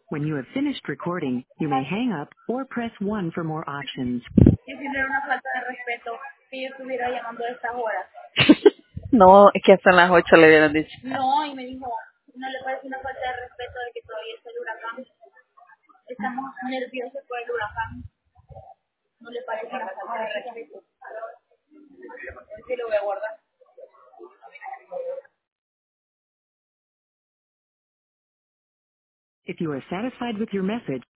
When you have finished recording, you may hang up or press 1 for more options. Y si era una falta de respeto que yo estuviera llamando a estas horas. No, es que hasta las 8 le hubieran dicho. No, y me dijo, no le parece una falta de respeto de que todavía está el huracán. Estamos nerviosos por el huracán. No le parece una falta de respeto. Sí, lo voy a guardar. If you are satisfied with your message,